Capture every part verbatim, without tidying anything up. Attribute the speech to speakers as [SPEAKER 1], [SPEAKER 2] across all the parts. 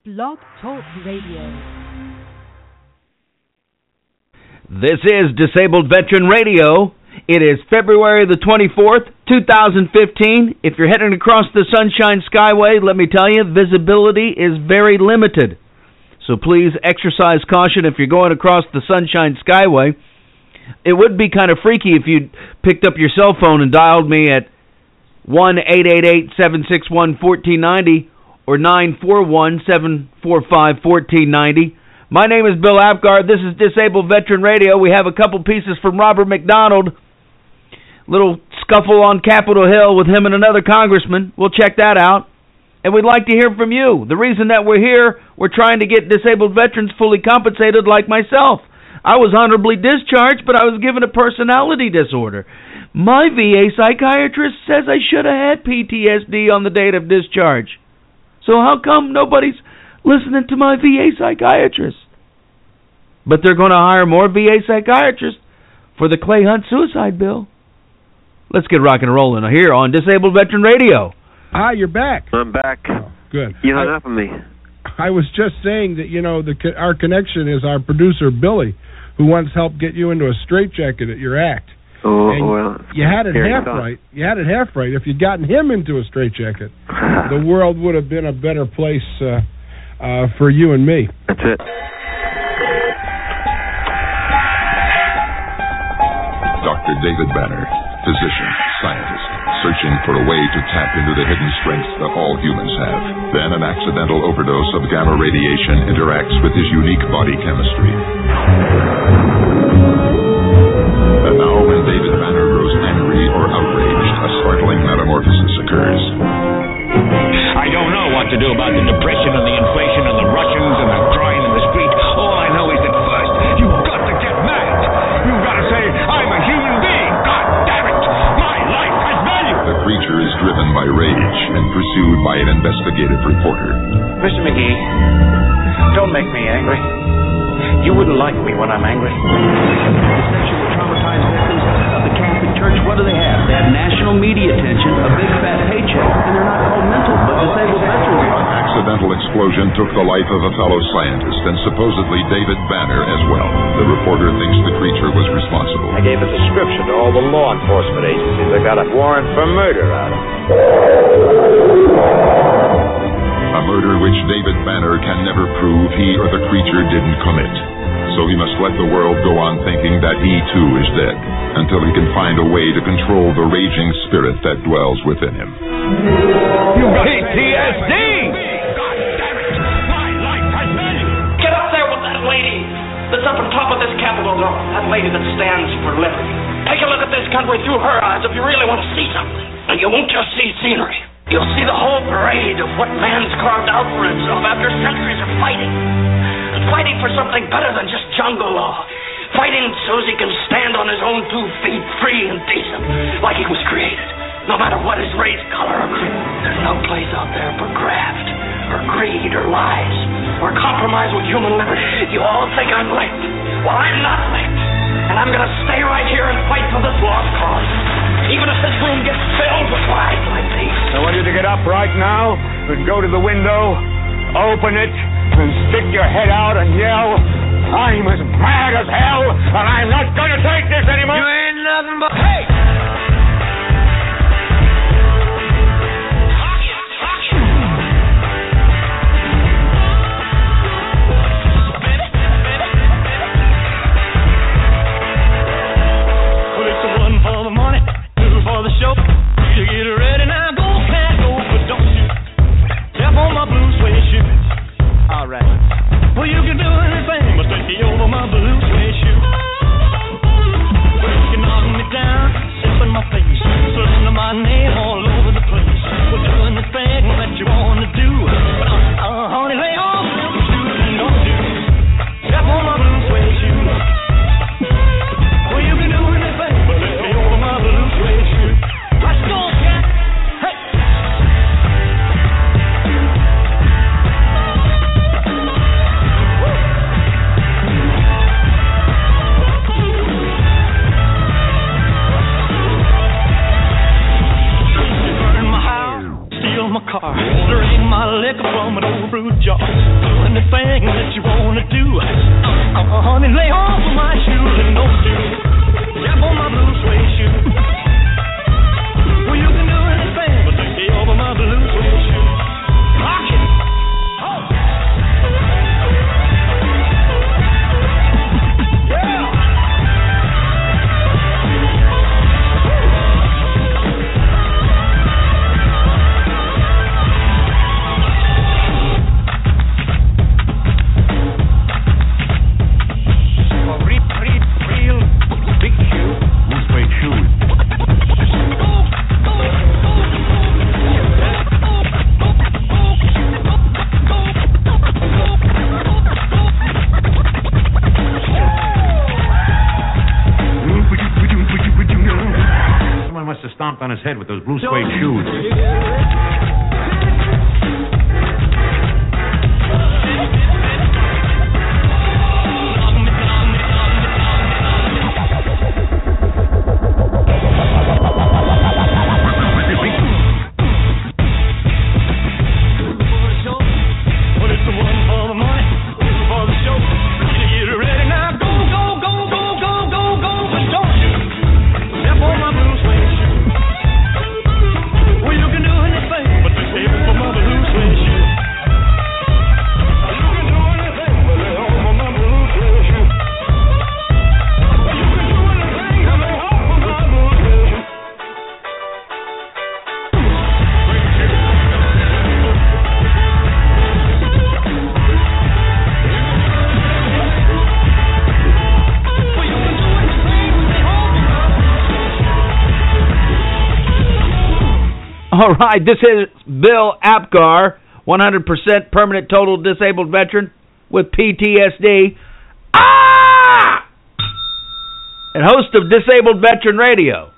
[SPEAKER 1] Blog Talk Radio.
[SPEAKER 2] This is Disabled Veteran Radio. It is February the twenty-fourth, two thousand fifteen. If you're heading across the Sunshine Skyway, let me tell you, visibility is very limited. So please exercise caution if you're going across the Sunshine Skyway. It would be kind of freaky if you picked up your cell phone and dialed me at one eight eight eight, seven six one, one four nine zero or nine four one, seven four five, one four nine zero. My name is Bill Apgard. This is Disabled Veteran Radio. We have a couple pieces from Robert McDonald. Little scuffle on Capitol Hill with him and another congressman. We'll check that out. And we'd like to hear from you. The reason that we're here, we're trying to get disabled veterans fully compensated like myself. I was honorably discharged, but I was given a personality disorder. My V A psychiatrist says I should have had P T S D on the date of discharge. So how come nobody's listening to my V A psychiatrist? But they're going to hire more V A psychiatrists for the Clay Hunt suicide bill. Let's get rock and rolling here on Disabled Veteran Radio.
[SPEAKER 3] Ah, you're back.
[SPEAKER 4] I'm back.
[SPEAKER 3] Oh, good.
[SPEAKER 4] You hung
[SPEAKER 3] I,
[SPEAKER 4] up on me.
[SPEAKER 3] I was just saying that, you know, the our connection is our producer, Billy, who once helped get you into a straitjacket at your act.
[SPEAKER 4] Oh,
[SPEAKER 3] and
[SPEAKER 4] well.
[SPEAKER 3] You had it half
[SPEAKER 4] thought.
[SPEAKER 3] right. You had it half right. If you'd gotten him into a straitjacket, the world would have been a better place uh, uh, for you and me.
[SPEAKER 4] That's it.
[SPEAKER 5] Doctor David Banner, physician, scientist, searching for a way to tap into the hidden strengths that all humans have. Then an accidental overdose of gamma radiation interacts with his unique body chemistry. And now when David Banner grows angry or outraged, a startling metamorphosis occurs.
[SPEAKER 6] I don't know what to do about the depression and the inflation and the Russians and the crying in the street. All I know is that first, you've got to get mad. You've got to say, I'm a human being. God damn it. My life has value.
[SPEAKER 5] The creature is driven by rage and pursued by an investigative reporter.
[SPEAKER 7] Mister McGee, don't make me angry. You wouldn't like me when I'm angry.
[SPEAKER 2] The sexually traumatized victims of the Catholic Church, what do they have? They have national media attention, a big fat paycheck, and they're not called mental, but disabled veterans.
[SPEAKER 5] An accidental explosion took the life of a fellow scientist and supposedly David Banner as well. The reporter thinks the creature was responsible.
[SPEAKER 7] I gave a description to all the law enforcement agencies. I got a warrant for murder out of them.
[SPEAKER 5] A murder which David Banner can never prove he or the creature didn't commit. So he must let the world go on thinking that he too is dead, until he can find a way to control the raging spirit that dwells within him.
[SPEAKER 6] You've got P T S D! God damn it! My life has value!
[SPEAKER 8] Get up there with that lady that's up on top of this Capitol Hill. That lady that stands for liberty. Take a look at this country through her eyes if you really want to see something. And you won't just see scenery. You'll see the whole parade of what man's carved out for himself after centuries of fighting. And fighting for something better than just jungle law. Fighting so he can stand on his own two feet, free and decent, like he was created. No matter what his race, color, or creed. There's no place out there for graft, or greed, or lies, or compromise with human liberty. You all think I'm licked. Well, I'm not licked. And I'm going to stay right here and fight for this lost cause. Even if this room gets filled with lies like these.
[SPEAKER 6] I want you to get up right now and go to the window, open it, and stick your head out and yell, I'm as mad as hell, and I'm not going to take this anymore. You ain't nothing but... Hey!
[SPEAKER 9] For the show, you get ready now, go, cat, go, but don't you step on my blue suede shoe. All right. Well, you can do anything but take me over my blue suede shoe. Well, you can knock me down, anything that you wanna do. Uh, uh, honey, lay off of my shoes and don't do. Step on my blue suede shoe. Well, you can do anything but lay off of my blue suede shoe. Rock it. Oh.
[SPEAKER 1] Stomped on his head with those blue suede shoes.
[SPEAKER 2] All right, this is Bill Apgar, one hundred percent permanent total disabled veteran with P T S D. Ah! And host of Disabled Veteran Radio.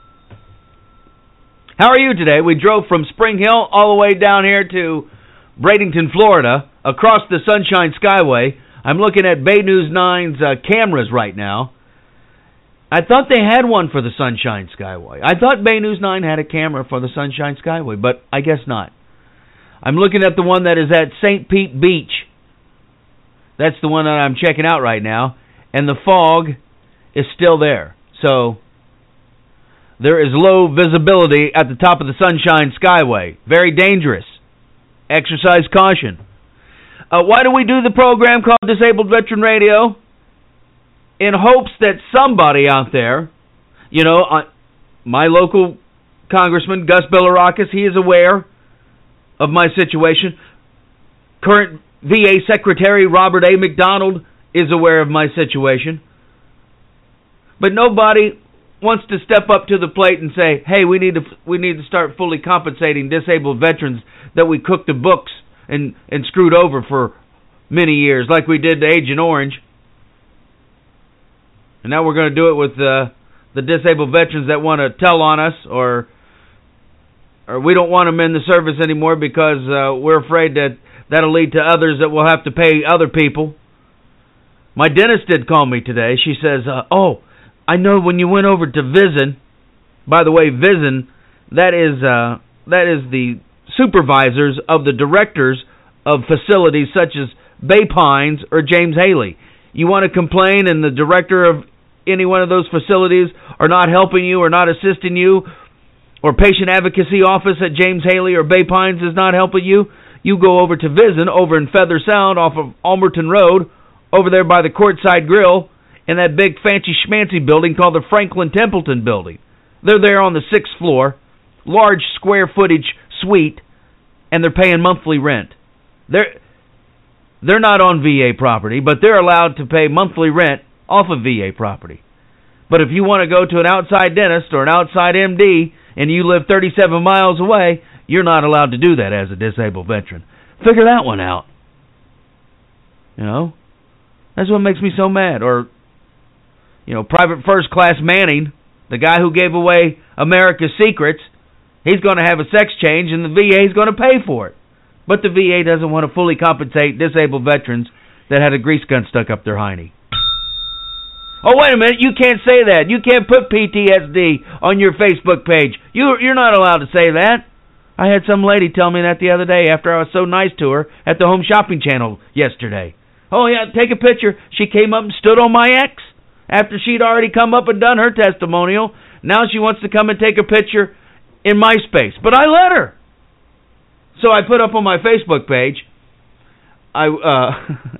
[SPEAKER 2] How are you today? We drove from Spring Hill all the way down here to Bradenton, Florida, across the Sunshine Skyway. I'm looking at Bay News nine's uh, cameras right now. I thought they had one for the Sunshine Skyway. I thought Bay News nine had a camera for the Sunshine Skyway, but I guess not. I'm looking at the one that is at Saint Pete Beach. That's the one that I'm checking out right now. And the fog is still there. So there is low visibility at the top of the Sunshine Skyway. Very dangerous. Exercise caution. Uh, why do we do the program called Disabled Veteran Radio? In hopes that somebody out there, you know, uh, my local congressman, Gus Bilirakis, he is aware of my situation. Current V A Secretary Robert A. McDonald is aware of my situation. But nobody wants to step up to the plate and say, hey, we need to we need to start fully compensating disabled veterans that we cooked the books and, and screwed over for many years, like we did to Agent Orange. And now we're going to do it with uh, the disabled veterans that want to tell on us, or or we don't want them in the service anymore because uh, we're afraid that that'll lead to others that will have to pay other people. My dentist did call me today. She says, uh, oh, I know when you went over to Vision, by the way, Vision, that is, uh, that is the supervisors of the directors of facilities such as Bay Pines or James Haley. You want to complain and the director of any one of those facilities are not helping you or not assisting you, or patient advocacy office at James Haley or Bay Pines is not helping you, you go over to Vision over in Feather Sound off of Almerton Road, over there by the Courtside Grill, in that big fancy schmancy building called the Franklin Templeton Building. They're there on the sixth floor, large square footage suite, and they're paying monthly rent. They're They're not on V A property, but they're allowed to pay monthly rent off of V A property. But if you want to go to an outside dentist or an outside M D and you live thirty-seven miles away, you're not allowed to do that as a disabled veteran. Figure that one out. You know? That's what makes me so mad. Or, you know, Private First Class Manning, the guy who gave away America's secrets, he's going to have a sex change and the V A is going to pay for it. But the V A doesn't want to fully compensate disabled veterans that had a grease gun stuck up their hiney. Oh, wait a minute, you can't say that. You can't put P T S D on your Facebook page. You, you're not allowed to say that. I had some lady tell me that the other day after I was so nice to her at the Home Shopping Channel yesterday. Oh, yeah, take a picture. She came up and stood on my X after she'd already come up and done her testimonial. Now she wants to come and take a picture in MySpace. But I let her. So I put up on my Facebook page, I uh,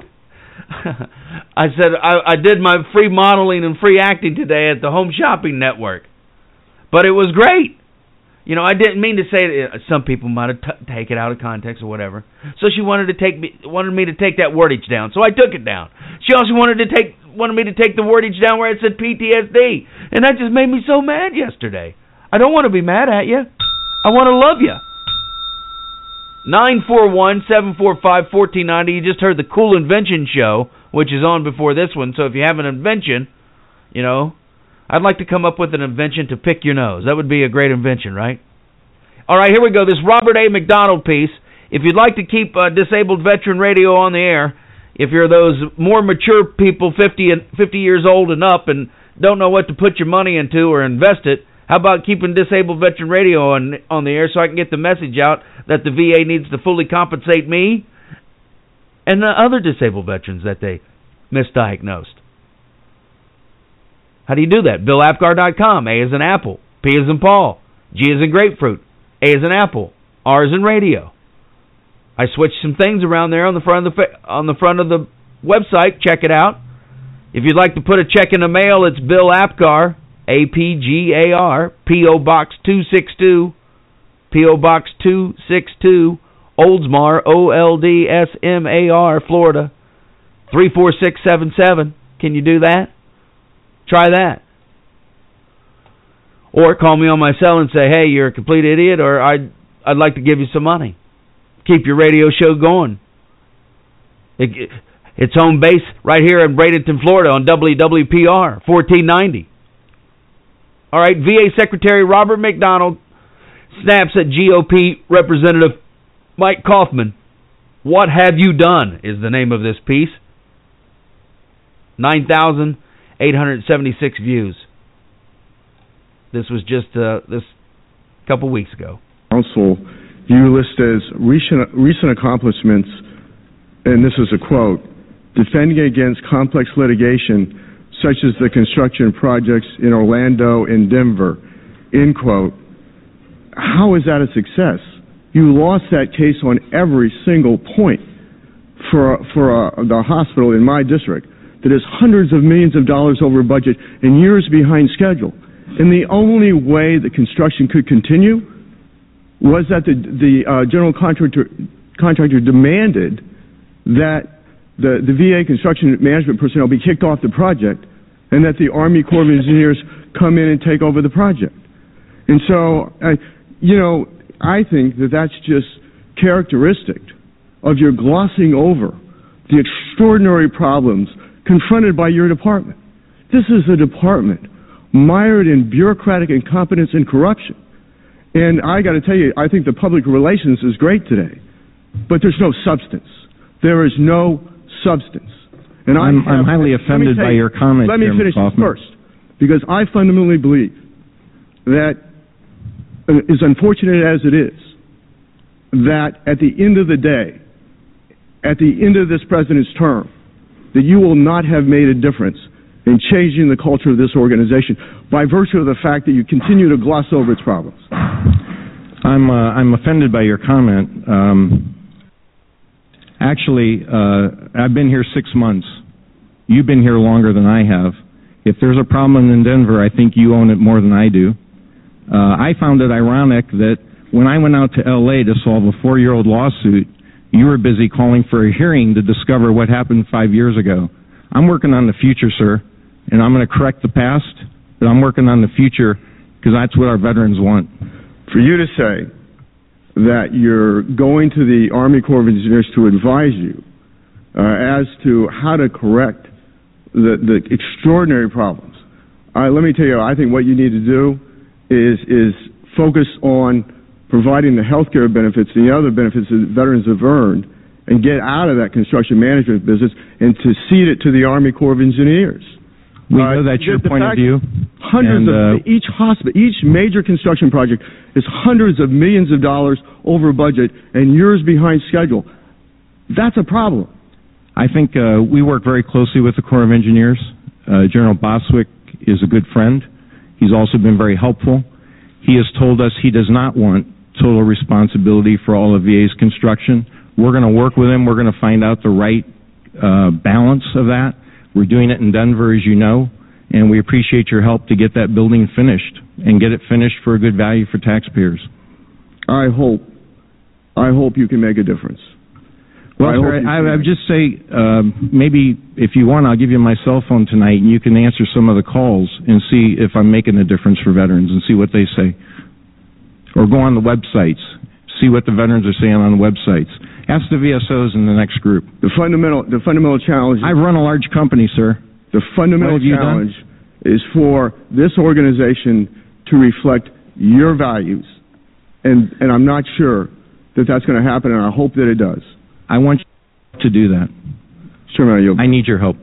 [SPEAKER 2] I said I, I did my free modeling and free acting today at the Home Shopping Network. But it was great. You know, I didn't mean to say it. Some people might have t- take it out of context or whatever. So she wanted to take me, wanted me to take that wordage down. So I took it down. She also wanted to take, wanted me to take the wordage down where it said P T S D, and that just made me so mad yesterday. I don't want to be mad at you. I want to love you. nine four one, seven four five, one four nine zero. You just heard the Cool Invention Show, which is on before this one. So if you have an invention, you know. I'd like to come up with an invention to pick your nose. That would be a great invention, right? All right, here we go. This Robert A. McDonald piece. If you'd like to keep uh, Disabled Veteran Radio on the air, if you're those more mature people, fifty and fifty years old and up, and don't know what to put your money into or invest it, how about keeping Disabled Veteran Radio on on the air so I can get the message out that the V A needs to fully compensate me and the other disabled veterans that they misdiagnosed? How do you do that? Bill Apgar dot com. A as in Apple. P as in Paul. G as in Grapefruit. A as in Apple. R as in Radio. I switched some things around there on the front of the on the front of the website. Check it out. If you'd like to put a check in the mail, it's Bill Apgar, A P G A R, P O Box two sixty-two, P O Box two sixty-two, Oldsmar, O L D S M A R, Florida, three four six seven seven. Can you do that? Try that. Or call me on my cell and say, hey, you're a complete idiot, or I'd, I'd like to give you some money. Keep your radio show going. It, it's home base right here in Bradenton, Florida on W W P R, fourteen ninety. All right, V A Secretary Robert McDonald snaps at G O P Representative Mike Kaufman. What have you done is the name of this piece. nine thousand eight hundred seventy-six views. This was just uh, this couple weeks ago.
[SPEAKER 4] Council, you list as recent, recent accomplishments, and this is a quote, defending against complex litigation such as the construction projects in Orlando and Denver, end quote. How is that a success? You lost that case on every single point for, for uh, the hospital in my district that is hundreds of millions of dollars over budget and years behind schedule. And the only way the construction could continue was that the, the uh, general contractor, contractor demanded that the, the V A construction management personnel be kicked off the project and that the Army Corps of Engineers come in and take over the project. And so, uh, you know, I think that that's just characteristic of your glossing over the extraordinary problems confronted by your department. This is a department mired in bureaucratic incompetence and corruption. And I got to tell you, I think the public relations is great today, but there's no substance. There is no substance. And
[SPEAKER 10] I'm,
[SPEAKER 4] have,
[SPEAKER 10] I'm highly offended by
[SPEAKER 4] you,
[SPEAKER 10] your comments.
[SPEAKER 4] Let me
[SPEAKER 10] here,
[SPEAKER 4] finish
[SPEAKER 10] Kaufman.
[SPEAKER 4] first, because I fundamentally believe that, as unfortunate as it is, that at the end of the day, at the end of this president's term, that you will not have made a difference in changing the culture of this organization by virtue of the fact that you continue to gloss over its problems.
[SPEAKER 10] I'm uh, I'm offended by your comment. Um, actually, uh, I've been here six months. You've been here longer than I have. If there's a problem in Denver, I think you own it more than I do. Uh, I found it ironic that when I went out to L A to solve a four-year-old lawsuit, you were busy calling for a hearing to discover what happened five years ago. I'm working on the future, sir, and I'm going to correct the past, but I'm working on the future because that's what our veterans want.
[SPEAKER 4] For you to say that you're going to the Army Corps of Engineers to advise you uh, as to how to correct the, the extraordinary problems, uh, let me tell you, I think what you need to do is, is focus on providing the health care benefits and the other benefits that veterans have earned and get out of that construction management business and to cede it to the Army Corps of Engineers.
[SPEAKER 10] We know uh, that's your point of view.
[SPEAKER 4] Hundreds
[SPEAKER 10] And,
[SPEAKER 4] of, each hospital, each major construction project is hundreds of millions of dollars over budget and years behind schedule. That's a problem.
[SPEAKER 10] I think uh, we work very closely with the Corps of Engineers. Uh, General Boswick is a good friend. He's also been very helpful. He has told us he does not want total responsibility for all of V A's construction. We're going to work with him. We're going to find out the right uh, balance of that. We're doing it in Denver, as you know, and we appreciate your help to get that building finished and get it finished for a good value for taxpayers.
[SPEAKER 4] I hope, I hope you can make a difference.
[SPEAKER 10] Well,
[SPEAKER 4] I,
[SPEAKER 10] sir, I, I would just say, um, maybe if you want, I'll give you my cell phone tonight, and you can answer some of the calls and see if I'm making a difference for veterans and see what they say. Or go on the websites, see what the veterans are saying on the websites. Ask the V S Os in the next group.
[SPEAKER 4] The fundamental, the fundamental challenge.
[SPEAKER 10] I run a large company, sir.
[SPEAKER 4] The fundamental challenge is for this organization to reflect your values, and and I'm not sure that that's going to happen, and I hope that it does.
[SPEAKER 10] I want you to do that.
[SPEAKER 4] Sure, man,
[SPEAKER 10] I need your help.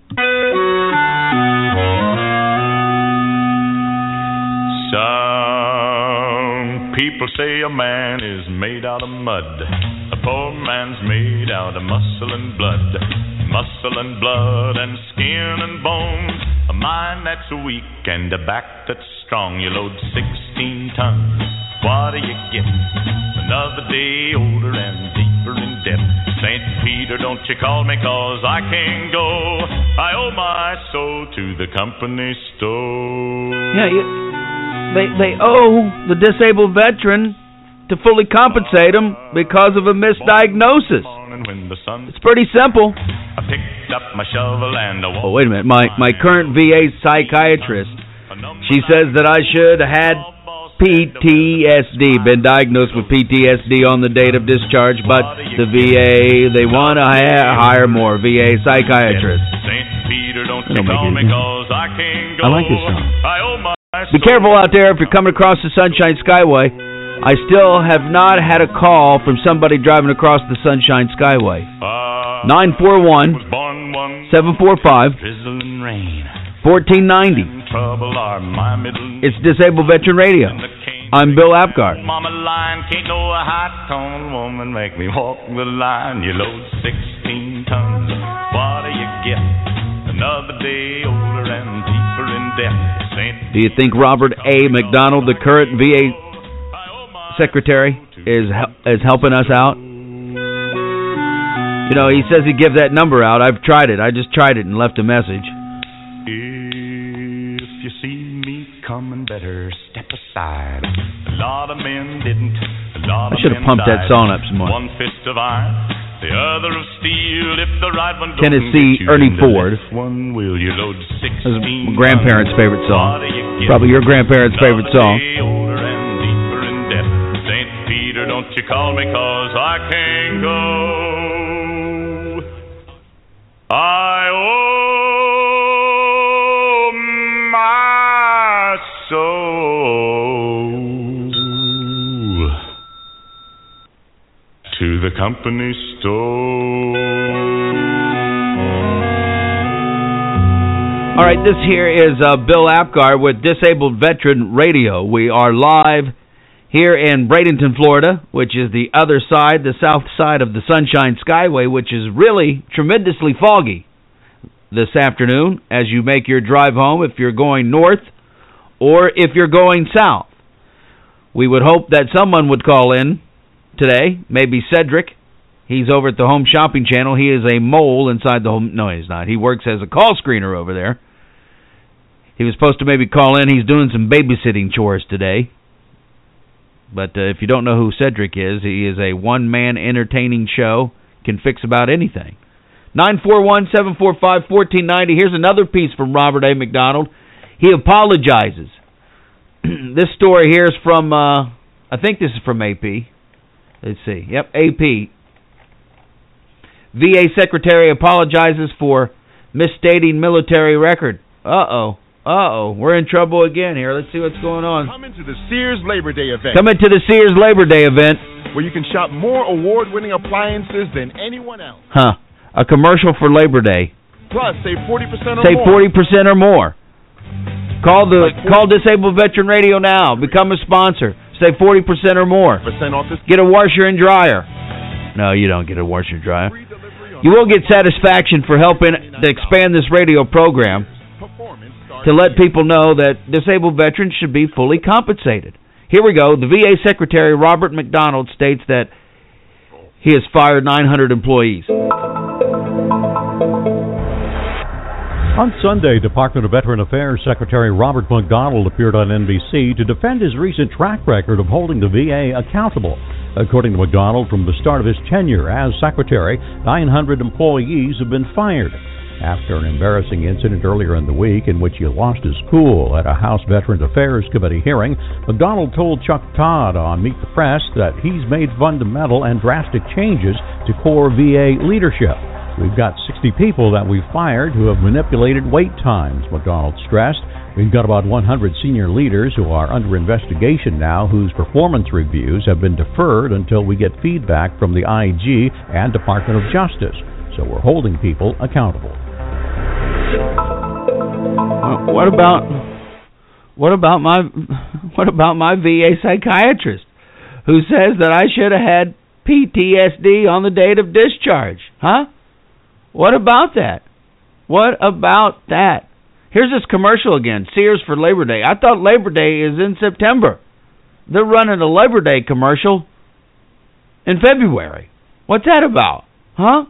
[SPEAKER 11] Some people say a man is made out of mud. A poor man's made out of muscle and blood. Muscle and blood and skin and bones. A mind that's weak and a back that's strong. You load sixteen tons. What do you get? Another day older and deeper in debt. Saint Peter, don't you call me, cause I can't go. I owe my soul to the company store.
[SPEAKER 2] Yeah, you, they they owe the disabled veteran to fully compensate him because of a misdiagnosis. It's pretty simple.
[SPEAKER 11] I picked up my shovel and I
[SPEAKER 2] Oh, wait a minute. My, my current V A psychiatrist, she says that I should have had P T S D, been diagnosed with P T S D on the date of discharge, but the V A, they want to ha- hire more V A psychiatrists.
[SPEAKER 11] Saint Peter, don't
[SPEAKER 2] you call me, cause
[SPEAKER 11] I can't go.
[SPEAKER 2] I like this song.
[SPEAKER 11] I owe my
[SPEAKER 2] Be careful out there if you're coming across the Sunshine Skyway. I still have not had a call from somebody driving across the Sunshine Skyway. nine four one, seven four five, fourteen ninety. It's Disabled Veteran Radio. I'm Bill Apgar.
[SPEAKER 11] Mama line, can't no high-tone woman make me walk the line. You load sixteen tons, what do you get? Another day older and deeper in debt. Saint
[SPEAKER 2] Do you think Robert A. McDonald, the current V A secretary, is is helping us out? You know, he says he gives that number out. I've tried it. I just tried it and left a message.
[SPEAKER 11] If you see me coming, better step aside. A lot of men didn't. A lot
[SPEAKER 2] I
[SPEAKER 11] of
[SPEAKER 2] should have
[SPEAKER 11] men
[SPEAKER 2] pumped that
[SPEAKER 11] died.
[SPEAKER 2] song up some more.
[SPEAKER 11] One fist of iron, the other of steel. If the right one don't
[SPEAKER 2] Tennessee
[SPEAKER 11] get you
[SPEAKER 2] Ernie
[SPEAKER 11] in the
[SPEAKER 2] Ford.
[SPEAKER 11] left one, will you load
[SPEAKER 2] That was
[SPEAKER 11] sixteen?
[SPEAKER 2] my grandparents' favorite song. Probably your grandparents' favorite song.
[SPEAKER 11] Older and deeper in debt. Saint Peter, don't you call me, cause I can't go. I owe my soul to the company store.
[SPEAKER 2] All right, this here is uh, Bill Apgar with Disabled Veteran Radio. We are live here in Bradenton, Florida, which is the other side, the south side of the Sunshine Skyway, which is really tremendously foggy this afternoon as you make your drive home if you're going north or if you're going south. We would hope that someone would call in today, maybe Cedric. He's over at the Home Shopping Channel. He is a mole inside the home. No, he's not. He works as a call screener over there. He was supposed to maybe call in. He's doing some babysitting chores today. But uh, if you don't know who Cedric is, he is a one-man entertaining show, can fix about anything. nine four one, seven four five, one four nine zero. Here's another piece from Robert A. McDonald. He apologizes. This story here is from, uh, I think this is from A P. Let's see. Yep, A P. V A Secretary apologizes for misstating military record. Uh-oh. Uh-oh. We're in trouble again here. Let's see what's going on.
[SPEAKER 12] Coming to the Sears Labor Day event.
[SPEAKER 2] Coming to the Sears Labor Day event.
[SPEAKER 12] Where you can shop more award-winning appliances than anyone else.
[SPEAKER 2] Huh. A commercial for Labor Day.
[SPEAKER 12] Plus, save forty percent or
[SPEAKER 2] Save
[SPEAKER 12] more.
[SPEAKER 2] forty percent or more. Call the call Disabled Veteran Radio now. Become a sponsor. Save forty percent or more.
[SPEAKER 12] Percent off this.
[SPEAKER 2] Get a washer and dryer. No, you don't get a washer and dryer. You will get satisfaction for helping to expand this radio program to let people know that disabled veterans should be fully compensated. Here we go. The V A Secretary, Robert McDonald, states that he has fired nine hundred employees.
[SPEAKER 13] On Sunday, Department of Veteran Affairs Secretary Robert McDonald appeared on N B C to defend his recent track record of holding the V A accountable. According to McDonald, from the start of his tenure as Secretary, nine hundred employees have been fired. After an embarrassing incident earlier in the week in which he lost his cool at a House Veterans Affairs Committee hearing, McDonald told Chuck Todd on Meet the Press that he's made fundamental and drastic changes to core V A leadership. We've got sixty people that we've fired who have manipulated wait times, McDonald stressed. We've got about one hundred senior leaders who are under investigation now whose performance reviews have been deferred until we get feedback from the I G and Department of Justice. So we're holding people accountable.
[SPEAKER 2] Uh, what about what about my what about my V A psychiatrist who says that I should have had P T S D on the date of discharge? Huh? What about that? What about that? Here's this commercial again. Sears for Labor Day. I thought Labor Day is in September. They're running a Labor Day commercial in February. What's that about? Huh?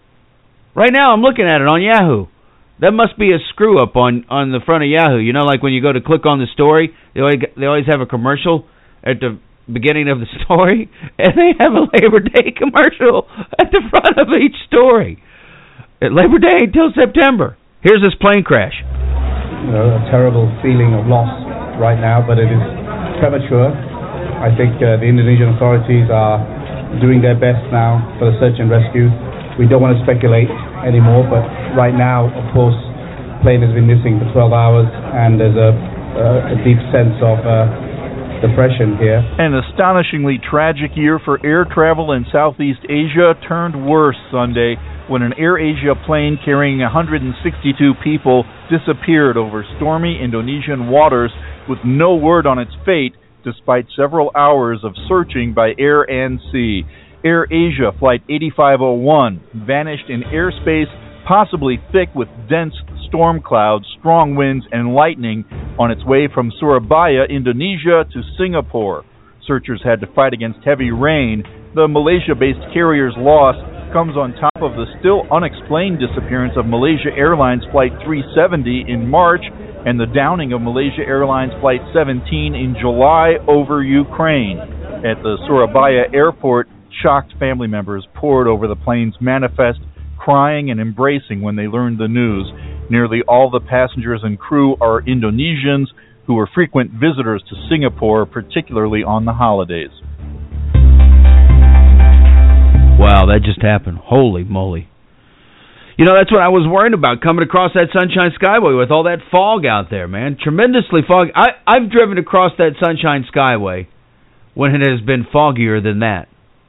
[SPEAKER 2] Right now I'm looking at it on Yahoo. That must be a screw-up on, on the front of Yahoo. You know, like when you go to click on the story, they always, they always have a commercial at the beginning of the story, and they have a Labor Day commercial at the front of each story. At Labor Day until September. Here's this plane crash.
[SPEAKER 14] You know, a terrible feeling of loss right now, but it is premature. I think uh, the Indonesian authorities are doing their best now for the search and rescue. We don't want to speculate anymore, but right now, of course, the plane has been missing for twelve hours, and there's a, uh, a deep sense of uh, depression here.
[SPEAKER 15] An astonishingly tragic year for air travel in Southeast Asia turned worse Sunday when an AirAsia plane carrying one hundred sixty-two people disappeared over stormy Indonesian waters with no word on its fate, despite several hours of searching by air and sea. AirAsia Flight eighty-five oh one vanished in airspace possibly thick with dense storm clouds, strong winds, and lightning on its way from Surabaya, Indonesia, to Singapore. Searchers had to fight against heavy rain. The Malaysia-based carrier's loss comes on top of the still unexplained disappearance of Malaysia Airlines Flight three seventy in March and the downing of Malaysia Airlines Flight seventeen in July over Ukraine. At the Surabaya airport, shocked family members poured over the plane's manifest, crying and embracing when they learned the news. Nearly all the passengers and crew are Indonesians who were frequent visitors to Singapore, particularly on the holidays.
[SPEAKER 2] Wow, that just happened. Holy moly. You know, that's what I was worried about, coming across that Sunshine Skyway with all that fog out there, man. Tremendously foggy. I, I've driven across that Sunshine Skyway when it has been foggier than that.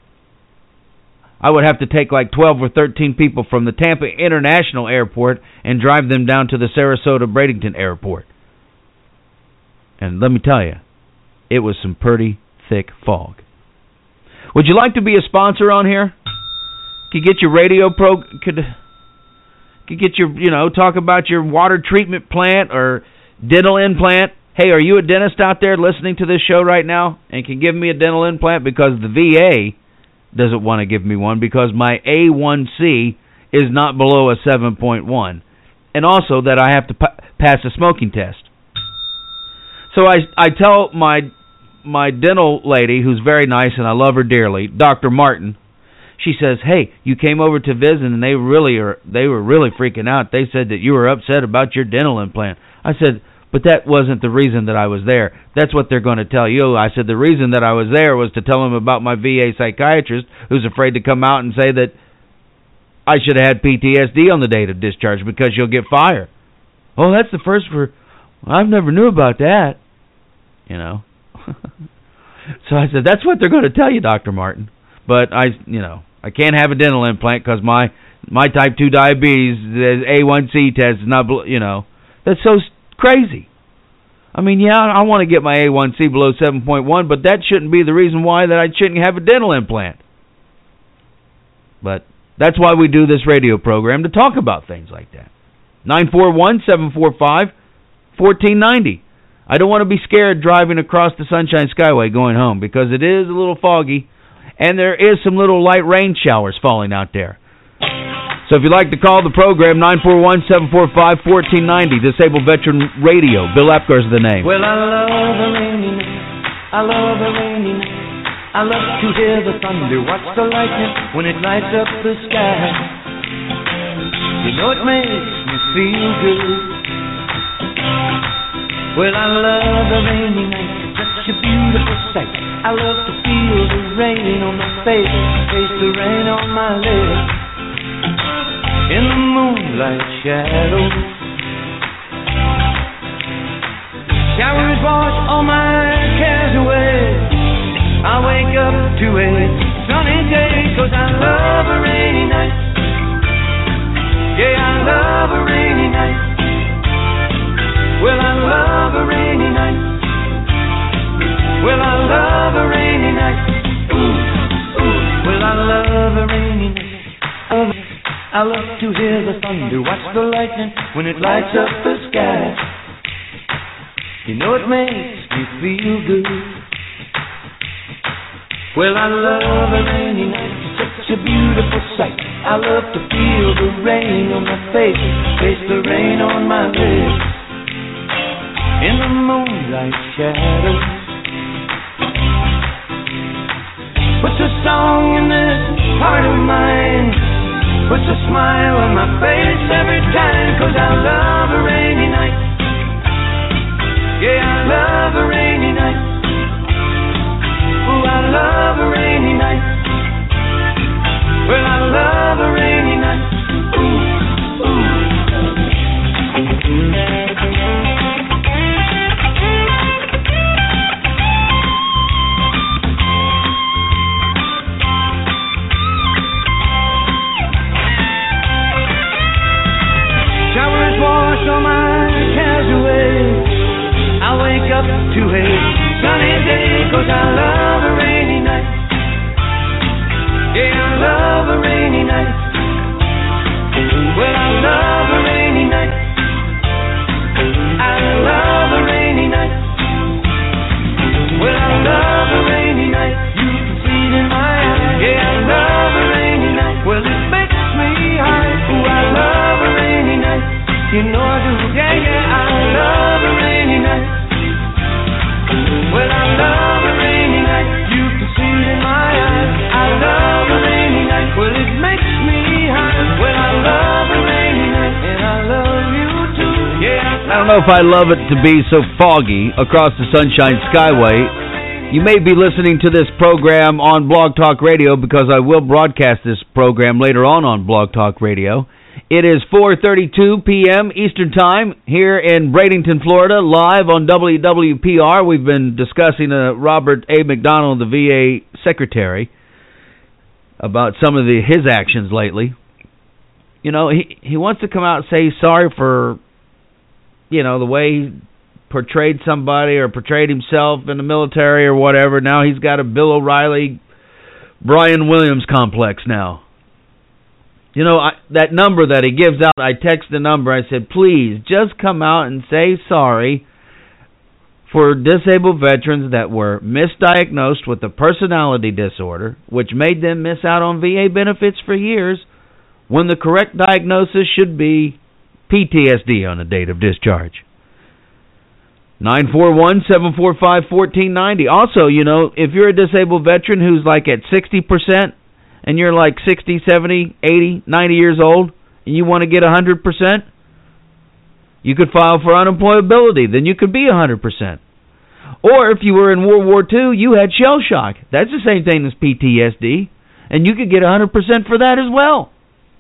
[SPEAKER 2] I would have to take like twelve or thirteen people from the Tampa International Airport and drive them down to the Sarasota-Bradenton Airport. And let me tell you, it was some pretty thick fog. Would you like to be a sponsor on here? Could get your radio pro... Could, could get your, you know, talk about your water treatment plant or dental implant. Hey, are you a dentist out there listening to this show right now and can give me a dental implant? Because the V A doesn't want to give me one because my A one C is not below a seven point one. And also that I have to pa- pass a smoking test. So I, I tell my my dental lady, who's very nice and I love her dearly, Doctor Martin, she says, hey, you came over to visit and they really are they were really freaking out. They said that you were upset about your dental implant. I said, but that wasn't the reason that I was there. That's what they're going to tell you. I said the reason that I was there was to tell them about my V A psychiatrist who's afraid to come out and say that I should have had P T S D on the date of discharge because you'll get fired. Oh, that's the first for... I've never knew about that. You know. So I said, that's what they're going to tell you, Doctor Martin. But I, you know, I can't have a dental implant because my my type two diabetes, the A one C test is not, you know, that's so crazy. I mean, yeah, I want to get my A one C below seven point one, but that shouldn't be the reason why that I shouldn't have a dental implant. But that's why we do this radio program, to talk about things like that. nine four one, seven four five, one four nine zero. I don't want to be scared driving across the Sunshine Skyway going home, because it is a little foggy, and there is some little light rain showers falling out there. So if you'd like to call the program, nine four one, seven four five, one four nine zero, Disabled Veteran Radio. Bill Apgar is the name.
[SPEAKER 9] Well, I love a rainy night. I love a rainy night. I love to hear the thunder, watch the lightning when it lights up the sky. You know it makes me feel good. Well, I love a rainy night. It's such a beautiful sight. I love to feel the rain on my face, taste the rain on my lips. In the moonlight shadows, showers wash all my cares away. I wake up to a sunny day, 'cause I love a rainy night. Yeah, I love a rainy night. Well, I love a rainy night. Well, I love a rainy night. Ooh, ooh. Well, I love a rainy night. I love I love to hear the thunder, watch the lightning when it lights up the sky. You know it makes me feel good. Well, I love a rainy night, it's such a beautiful sight. I love to feel the rain on my face, taste the rain on my lips. In the moonlight shadows, puts a song in this heart of mine, puts a smile on my face every time, 'cause I love a rainy night. Yeah, I love a rainy night. Oh, I love a rainy night. Well, I love a rainy night. Ooh, ooh. Wash all my cares away. I wake up to a sunny day, 'cause I love a rainy night. Yeah, I love a rainy night. Well, I love a rainy night. I love a rainy night. Well, I love a rainy night. You can see it in my eyes. Yeah, I love a rainy night. Well, it makes me high. Ooh, I love a rainy night. You know I do, yeah, yeah, I love a rainy night. Well, I love a rainy night. You can see it in my eyes. I love a rainy night. Well, it makes me high. Well, I love a rainy night, and I love you too. Yeah.
[SPEAKER 2] I don't know if I love it to be so foggy across the Sunshine Skyway. You may be listening to this program on Blog Talk Radio, because I will broadcast this program later on on Blog Talk Radio. It is four thirty-two p.m. Eastern Time here in Bradenton, Florida, live on W W P R. We've been discussing uh, Robert A. McDonald, the V A Secretary, about some of the his actions lately. You know, he, he wants to come out and say sorry for, you know, the way he portrayed somebody or portrayed himself in the military or whatever. Now he's got a Bill O'Reilly, Brian Williams complex now. You know, I, that number that he gives out, I text the number. I said, please, just come out and say sorry for disabled veterans that were misdiagnosed with a personality disorder, which made them miss out on V A benefits for years, when the correct diagnosis should be P T S D on the date of discharge. nine four one, seven four five, one four nine zero. Also, you know, if you're a disabled veteran who's like at sixty percent, and you're like sixty, seventy, eighty, ninety years old, and you want to get one hundred percent, you could file for unemployability. Then you could be one hundred percent. Or if you were in World War Two, you had shell shock. That's the same thing as P T S D, and you could get one hundred percent for that as well.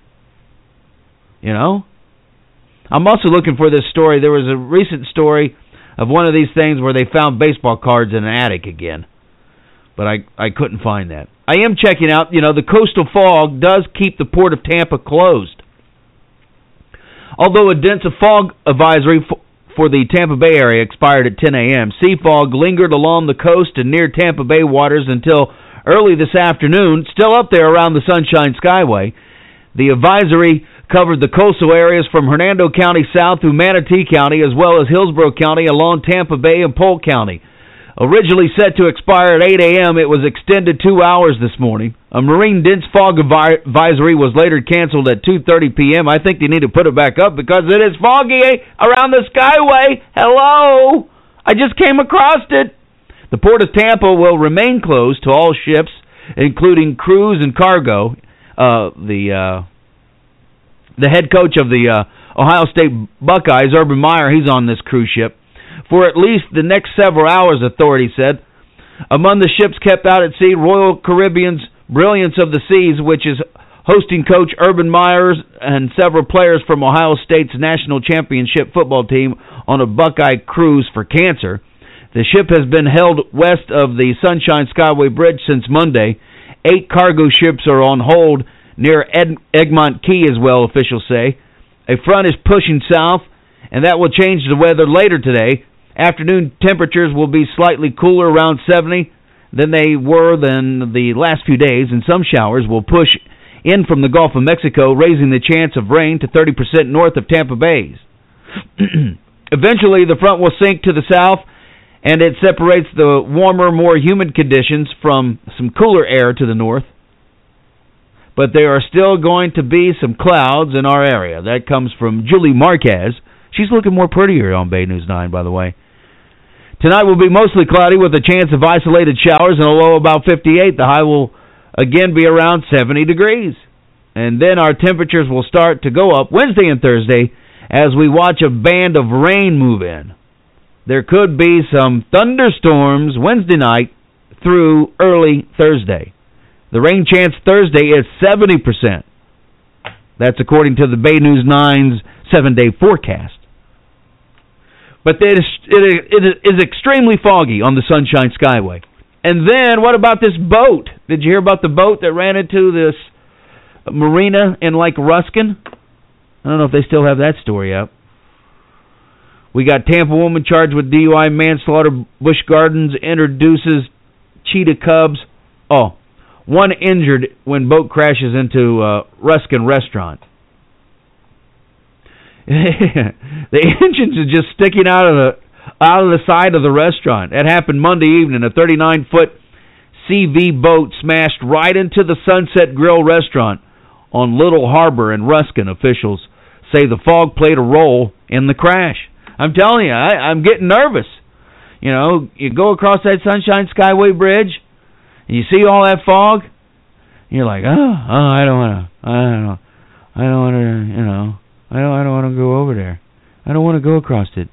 [SPEAKER 2] You know? I'm also looking for this story. There was a recent story of one of these things where they found baseball cards in an attic again. But I, I couldn't find that. I am checking out, you know, the coastal fog does keep the port of Tampa closed. Although a dense fog advisory f- for the Tampa Bay area expired at ten a.m. Sea fog lingered along the coast and near Tampa Bay waters until early this afternoon, still up there around the Sunshine Skyway. The advisory covered the coastal areas from Hernando County south through Manatee County, as well as Hillsborough County along Tampa Bay and Polk County. Originally set to expire at eight a.m., it was extended two hours this morning. A marine dense fog advisory was later canceled at two thirty p.m. I think they need to put it back up because it is foggy around the Skyway. Hello! I just came across it. The Port of Tampa will remain closed to all ships, including cruise and cargo. Uh, the uh, the head coach of the uh, Ohio State Buckeyes, Urban Meyer, he's on this cruise ship for at least the next several hours, authorities said. Among the ships kept out at sea, Royal Caribbean's Brilliance of the Seas, which is hosting coach Urban Meyer and several players from Ohio State's national championship football team on a Buckeye cruise for cancer. The ship has been held west of the Sunshine Skyway Bridge since Monday. Eight cargo ships are on hold near Ed- Egmont Key as well, officials say. A front is pushing south, and that will change the weather later today. Afternoon temperatures will be slightly cooler, around seventy, than they were than the last few days, and some showers will push in from the Gulf of Mexico, raising the chance of rain to thirty percent north of Tampa Bay. Eventually, the front will sink to the south, and it separates the warmer, more humid conditions from some cooler air to the north. But there are still going to be some clouds in our area. That comes from Julie Marquez. She's looking more prettier on Bay News nine, by the way. Tonight will be mostly cloudy with a chance of isolated showers and a low about fifty-eight. The high will again be around seventy degrees. And then our temperatures will start to go up Wednesday and Thursday as we watch a band of rain move in. There could be some thunderstorms Wednesday night through early Thursday. The rain chance Thursday is seventy percent. That's according to the Bay News nine's seven-day forecast. But it is, it is extremely foggy on the Sunshine Skyway. And then, what about this boat? Did you hear about the boat that ran into this marina in Lake Ruskin? I don't know if they still have that story up. We got Tampa woman charged with D U I manslaughter. Busch Gardens introduces cheetah cubs. Oh, one injured when boat crashes into uh, Ruskin restaurant. The engines are just sticking out of the out of the side of the restaurant. It happened Monday evening. A thirty-nine foot C V boat smashed right into the Sunset Grill restaurant on Little Harbor in Ruskin. Officials say the fog played a role in the crash. I'm telling you, I, I'm getting nervous. You know, you go across that Sunshine Skyway Bridge, and you see all that fog, and you're like, oh, oh I don't want to, I don't know, I don't want to, you know. I don't, I don't want to go over there. I don't want to go across it.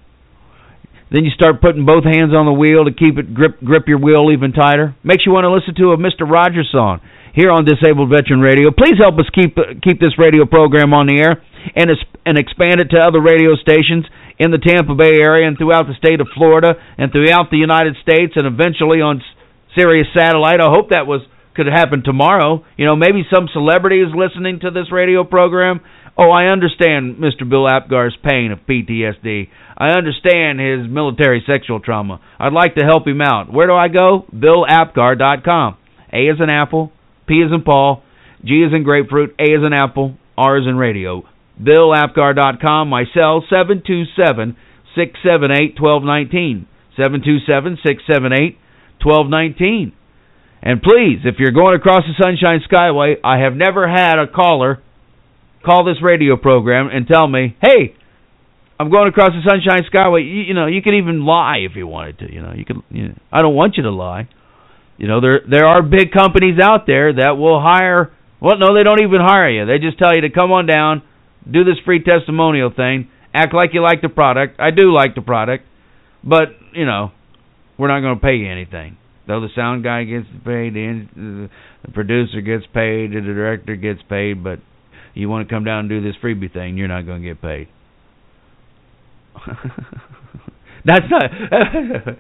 [SPEAKER 2] Then you start putting both hands on the wheel to keep it grip grip your wheel even tighter. Makes you want to listen to a Mister Rogers song here on Disabled Veteran Radio. Please help us keep keep this radio program on the air and and expand it to other radio stations in the Tampa Bay area and throughout the state of Florida and throughout the United States and eventually on Sirius Satellite. I hope that was could happen tomorrow. You know, maybe some celebrity is listening to this radio program. Oh, I understand Mister Bill Apgar's pain of P T S D. I understand his military sexual trauma. I'd like to help him out. Where do I go? Bill Apgar dot com. A is in Apple, P is in Paul, G is in Grapefruit, A is in Apple, R is in Radio. Bill Apgar dot com. My cell, seven two seven, six seven eight, one two one nine. seven two seven, six seven eight, one two one nine. And please, if you're going across the Sunshine Skyway, I have never had a caller call this radio program and tell me, hey, I'm going across the Sunshine Skyway. You, you know, you can even lie if you wanted to. You know, you can. You know, I don't want you to lie. You know, there there are big companies out there that will hire. Well, no, they don't even hire you. They just tell you to come on down, do this free testimonial thing, act like you like the product. I do like the product, but you know, we're not going to pay you anything. Though the sound guy gets paid, the, the producer gets paid, the director gets paid, but you want to come down and do this freebie thing, you're not going to get paid. That's not... I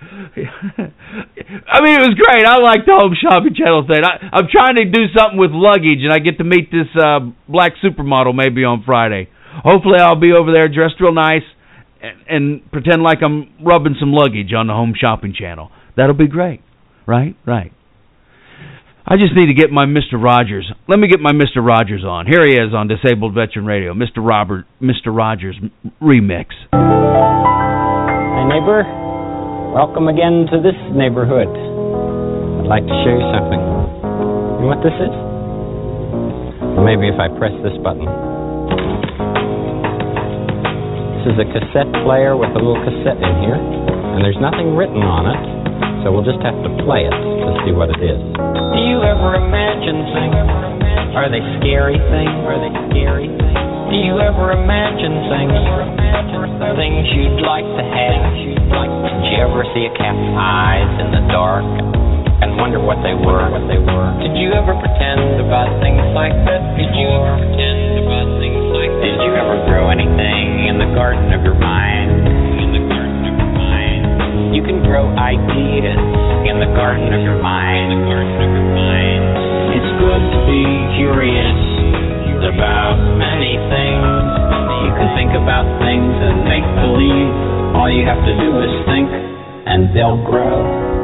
[SPEAKER 2] mean, it was great. I like the Home Shopping Channel thing. I, I'm trying to do something with luggage, and I get to meet this uh, black supermodel maybe on Friday. Hopefully I'll be over there dressed real nice, and, and pretend like I'm rubbing some luggage on the Home Shopping Channel. That'll be great. Right? Right. I just need to get my Mister Rogers. Let me get my Mister Rogers on. Here he is on Disabled Veteran Radio. Mister Robert, Mister Rogers remix.
[SPEAKER 16] Hey, neighbor. Welcome again to this neighborhood. I'd like to show you something. You know what this is? Maybe if I press this button. This is a cassette player with a little cassette in here, and there's nothing written on it, so we'll just have to play it to see what it is. Do you ever imagine things? Are they scary things? Are they scary things? Do you ever imagine things? Things you'd like to have? Did you ever see a cat's eyes in the dark and wonder what they were? What they were? Did you ever pretend about things like that? Did you ever pretend about things like that? Did you ever grow anything in the garden of your mind? In the garden of your mind. You can grow ideas in the garden of your mind. In the garden of your mind. It's good to be curious about many things. You can think about things and make believe. All you have to do is think, and they'll grow.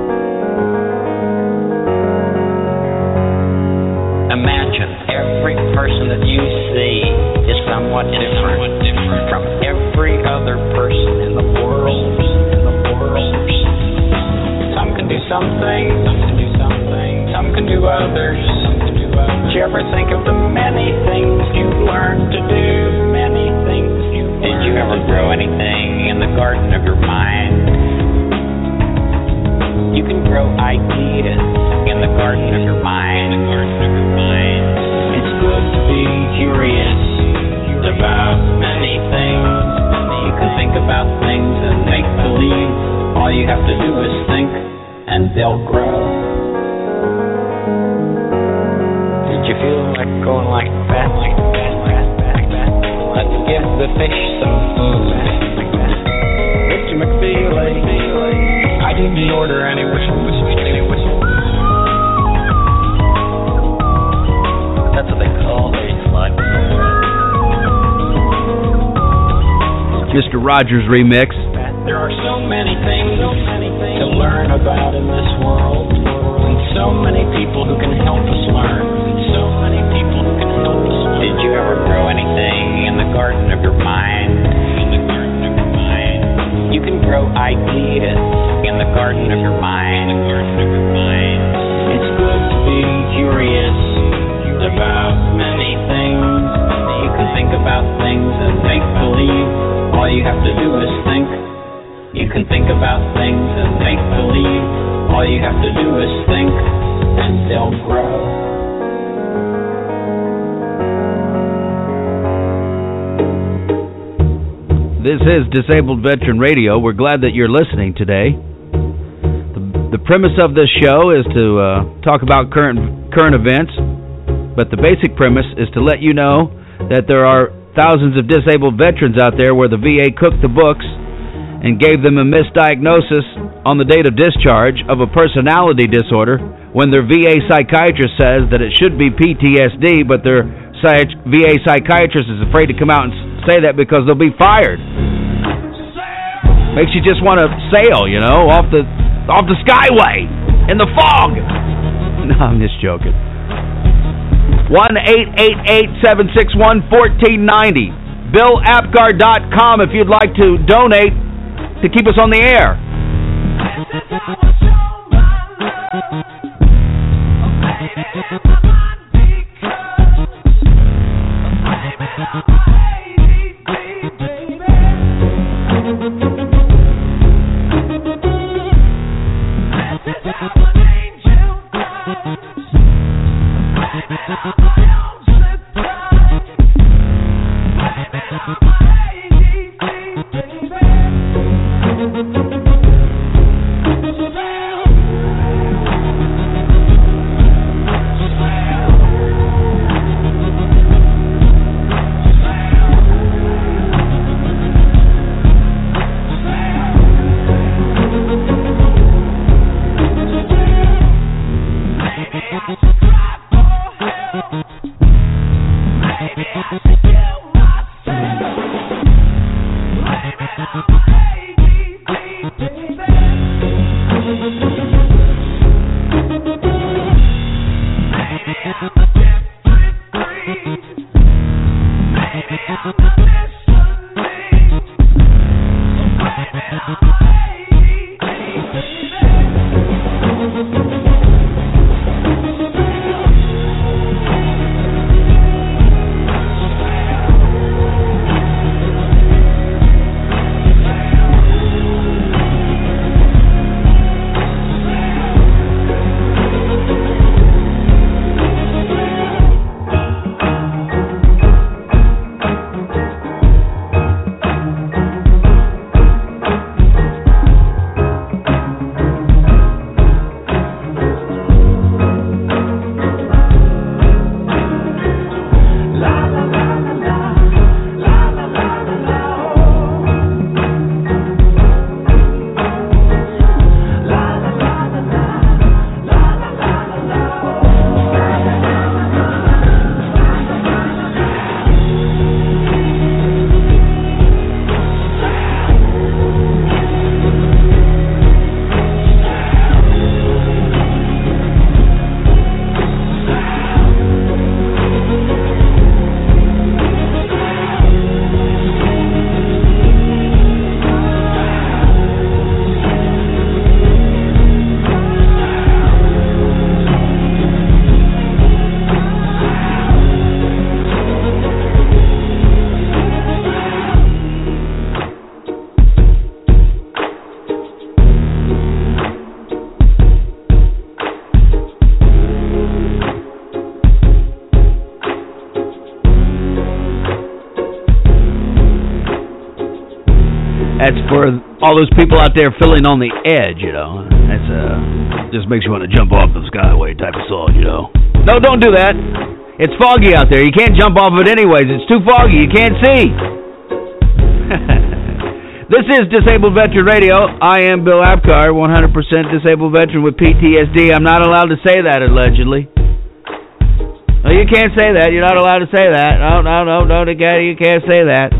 [SPEAKER 16] Imagine every person that you see is somewhat different from every other person in the world. In the world. Some can do something, some can do something, some can do others. Some can do others. Did you ever think of the many things you've learned to do? Many things you've learned. Did you ever grow anything in the garden of your mind? You can grow ideas in the garden of your mind. In the garden of your mind. It's good to be curious about many things. You can think about things and make believe. All you have to do is think, and they'll grow. Did you feel like going like that? Like that, that, that, that. Let's give the fish some food. Mister McFeely, I didn't order any whistle, any whistle. That's what they call a slide.
[SPEAKER 2] Mister Rogers remix.
[SPEAKER 16] There are so many things, so many things to learn about in this world, and so many people who can help us learn. So many people who can help us learn. Did you ever grow anything in the garden of your mind? In the garden of your mind. You can grow ideas in the garden of your mind. In the garden of your mind. It's good to be curious about many things. You can think about things and make believe. All you have to do is think. You can think about things and make believe. All you have to do is think, and they'll grow.
[SPEAKER 2] This is Disabled Veteran Radio. We're glad that you're listening today. The, the premise of this show is to uh, talk about current current events, but the basic premise is to let you know that there are thousands of disabled veterans out there where the V A cooked the books and gave them a misdiagnosis on the date of discharge of a personality disorder when their V A psychiatrist says that it should be P T S D, but their V A psychiatrist is afraid to come out and say that because they'll be fired. Makes you just want to sail, you know, off the off the skyway in the fog. No, I'm just joking. one eight eight eight, seven six one, one four nine zero. Bill Apgar dot com if you'd like to donate to keep us on the air. That's for all those people out there feeling on the edge, you know. That's uh, just makes you want to jump off the Skyway type of song, you know. No, don't do that. It's foggy out there. You can't jump off of it anyways. It's too foggy. You can't see. This is Disabled Veteran Radio. I am Bill Apgar, one hundred percent disabled veteran with P T S D. I'm not allowed to say that, allegedly. No, you can't say that. You're not allowed to say that. No, no, no, no, you can't say that.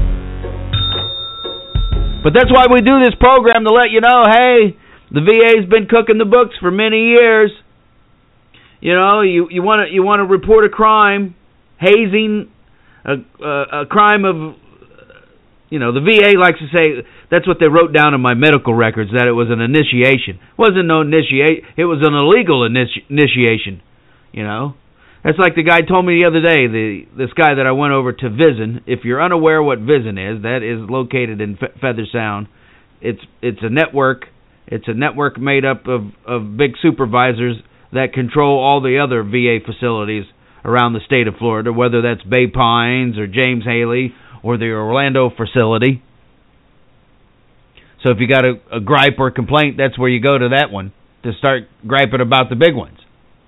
[SPEAKER 2] But that's why we do this program, to let you know, hey, the V A's been cooking the books for many years. You know, you you want to you want to report a crime, hazing, a, a a crime of, you know, the V A likes to say that's what they wrote down in my medical records, that it was an initiation. It wasn't no initiate. It was an illegal initi- initiation. You know. That's like the guy told me the other day, the this guy that I went over to Vision. If you're unaware what Vision is, that is located in Fe- Feather Sound. It's it's a network. It's a network made up of, of big supervisors that control all the other V A facilities around the state of Florida, whether that's Bay Pines or James Haley or the Orlando facility. So if you got a, a gripe or complaint, that's where you go to that one to start griping about the big ones.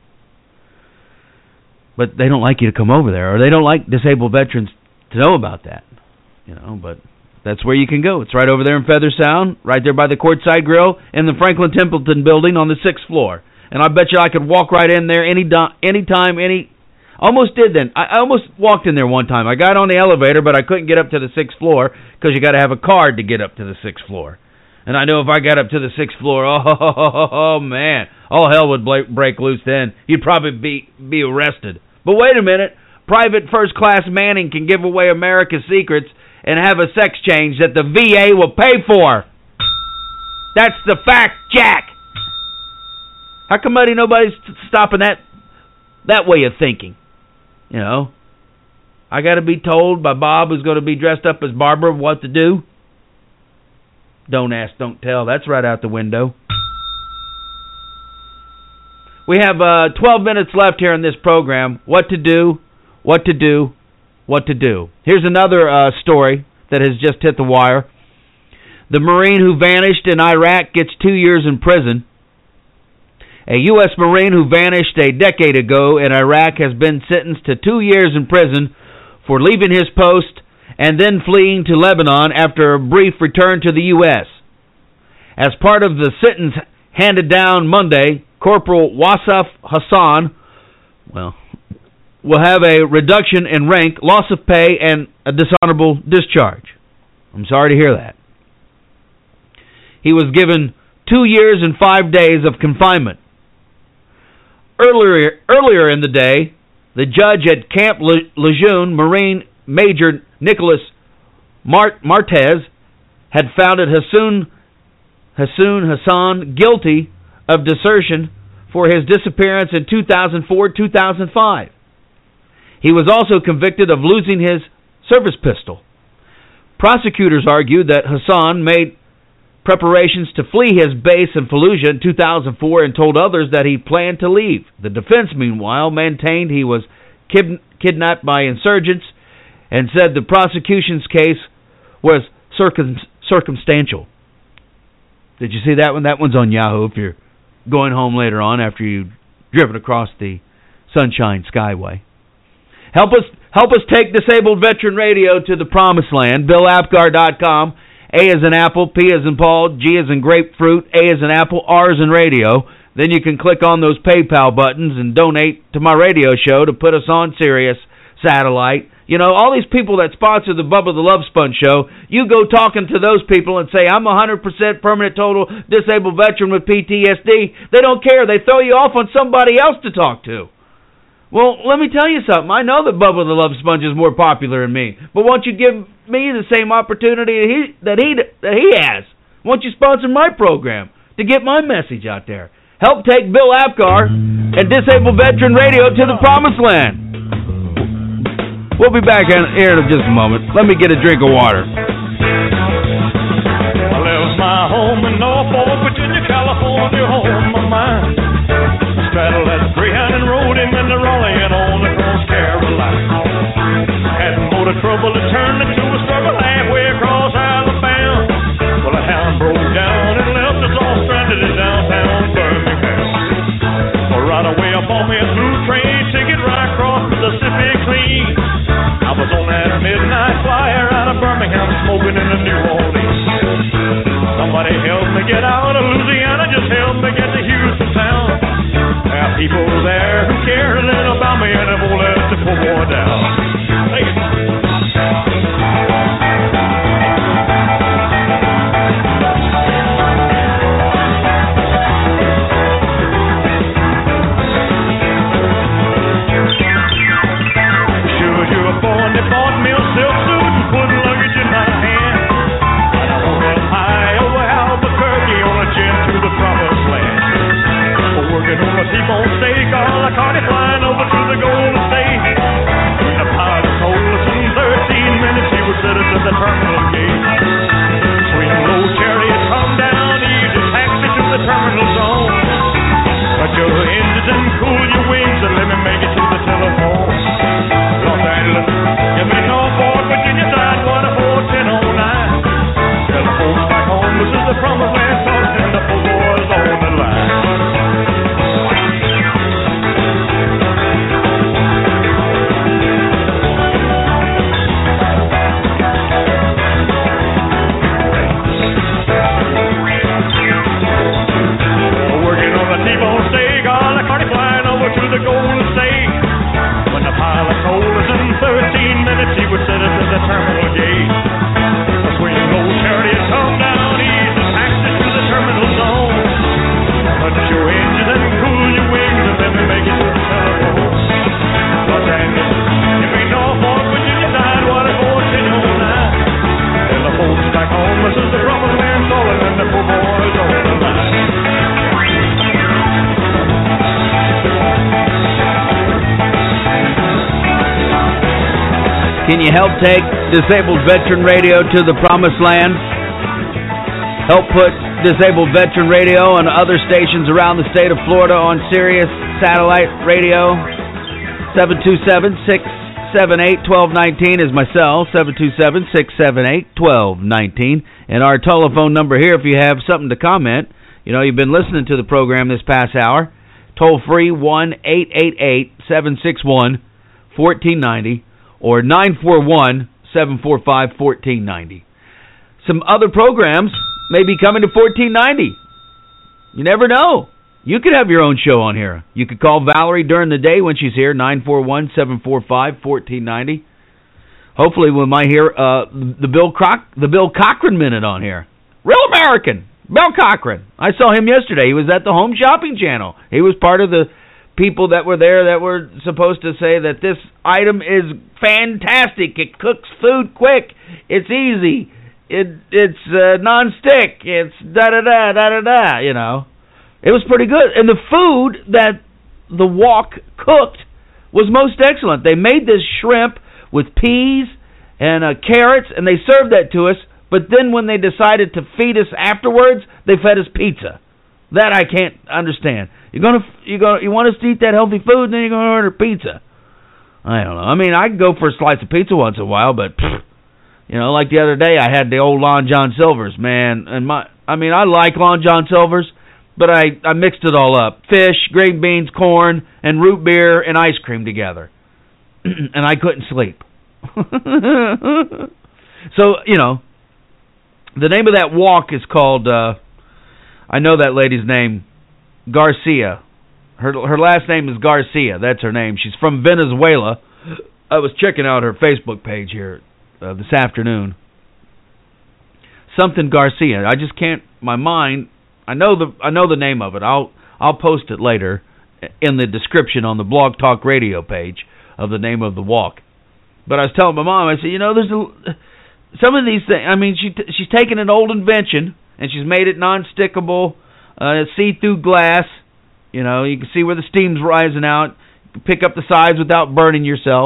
[SPEAKER 2] But they don't like you to come over there, or they don't like disabled veterans to know about that, you know. But that's where you can go. It's right over there in Feather Sound, right there by the Courtside Grill in the Franklin Templeton building on the sixth floor. And I bet you I could walk right in there any do- anytime, any. Almost did then. I almost walked in there one time. I got on the elevator, but I couldn't get up to the sixth floor because you got to have a card to get up to the sixth floor. And I know if I got up to the sixth floor, oh, oh, oh, oh, oh man, all hell would break loose then. You'd probably be be arrested. But wait a minute. Private First Class Manning can give away America's secrets and have a sex change that the V A will pay for. That's the fact, Jack. How come nobody's stopping that that way of thinking? You know, I got to be told by Bob, who's going to be dressed up as Barbara, what to do? Don't ask, don't tell. That's right out the window. We have uh, twelve minutes left here in this program. What to do, what to do, what to do. Here's another uh, story that has just hit the wire. The Marine who vanished in Iraq gets two years in prison. A U S Marine who vanished a decade ago in Iraq has been sentenced to two years in prison for leaving his post and then fleeing to Lebanon after a brief return to the U S. As part of the sentence handed down Monday, Corporal Wasaf Hassan, well, will have a reduction in rank, loss of pay, and a dishonorable discharge. I'm sorry to hear that. He was given two years and five days of confinement. Earlier, earlier in the day, the judge at Camp Le- Lejeune, Marine Major Nicholas Mart- Martez, had found Hassoun, Hassoun Hassan guilty of desertion for his disappearance in two thousand four to two thousand five. He was also convicted of losing his service pistol. Prosecutors argued that Hassan made preparations to flee his base in Fallujah in two thousand four and told others that he planned to leave. The defense, meanwhile, maintained he was kid- kidnapped by insurgents and said the prosecution's case was circum- circumstantial. Did you see that one? That one's on Yahoo if you're going home later on after you've driven across the Sunshine Skyway. Help us help us take Disabled Veteran Radio to the promised land. Bill Apgar dot com. A as in Apple, P as in Paul, G as in grapefruit, A as in Apple, R as in radio. Then you can click on those PayPal buttons and donate to my radio show to put us on Sirius Satellite. You know, all these people that sponsor the Bubba the Love Sponge show, you go talking to those people and say, I'm a one hundred percent permanent total disabled veteran with P T S D. They don't care. They throw you off on somebody else to talk to. Well, let me tell you something. I know that Bubba the Love Sponge is more popular than me, but won't you give me the same opportunity that he that he, that he has? Won't you sponsor my program to get my message out there? Help take Bill Apgar and Disabled Veteran Radio to the promised land. We'll be back in here in just a moment. Let me get a drink of water.
[SPEAKER 9] I left my home in Norfolk, Virginia, California, home of mine. Straddled that Greyhound and rode him into Raleigh and on across Carolina. Had more trouble to turn into a struggle halfway across Alabama. Well, smoking in the New Orleans. Somebody help me get out of Louisiana, just help me get to Houston town. There are people there who care a little about me and they won't let the poor boy down. Take it. T-bone steak, a la carte flying over to the Golden State. When the pilot told us in thirteen minutes he would set us at the terminal gate. Swing low chariot, come down, easy taxi to the terminal zone. Cut your engines and cool your wings and let me make it to the telephone. Los Angeles, you been on board Virginia side, one four ten oh nine. Tell the folks back home this is the promised land, talking and the poor boys on the line. The Golden State. When the pilot told us in thirteen minutes he would set us at the terminal gate. The swing low chariot come down, easy taxi to the terminal zone. Cut your engines and cool your wings and let me make it to the telephone. Los Angeles, if we Norfolk, Virginia side, one four ten oh nine. Tell the folks back home this is the promised land calling and the poor boys on the line.
[SPEAKER 2] Can you help take Disabled Veteran Radio to the promised land? Help put Disabled Veteran Radio and other stations around the state of Florida on Sirius Satellite Radio. seven two seven, six seven eight, one two one nine is my cell, seven two seven, six seven eight, one two one nine. And our telephone number here, if you have something to comment, you know, you've been listening to the program this past hour, toll free one eight eight eight, seven six one, one four nine zero. Or nine four one, seven four five, one four nine zero. Some other programs may be coming to fourteen ninety. You never know. You could have your own show on here. You could call Valerie during the day when she's here, nine four one, seven four five, one four nine zero. Hopefully we might hear uh, the Bill Croc- the Bill Cochran Minute on here. Real American, Bill Cochran. I saw him yesterday. He was at the Home Shopping Channel. He was part of the people that were there that were supposed to say that this item is fantastic. It cooks food quick. It's easy. It it's uh, non-stick. It's da-da-da, da-da-da, you know. It was pretty good. And the food that the wok cooked was most excellent. They made this shrimp with peas and uh, carrots, and they served that to us. But then when they decided to feed us afterwards, they fed us pizza. That I can't understand. You're gonna, you gonna, you want us to eat that healthy food, and then you're gonna order pizza. I don't know. I mean, I can go for a slice of pizza once in a while, but pfft, you know, like the other day, I had the old Lon John Silver's, man, and my, I mean, I like Lon John Silver's, but I, I mixed it all up: fish, green beans, corn, and root beer and ice cream together, and I couldn't sleep. So, you know, the name of that walk is called. Uh, I know that lady's name. Garcia. Her her last name is Garcia. That's her name. She's from Venezuela. I was checking out her Facebook page here uh, this afternoon. Something Garcia. I just can't. My mind. I know the I know the name of it. I'll I'll post it later in the description on the Blog Talk Radio page of the name of the walk. But I was telling my mom. I said, you know, there's a, some of these things. I mean, she she's taken an old invention and she's made it non-stickable. Uh, see-through glass, you know, you can see where the steam's rising out. You can pick up the sides without burning yourself.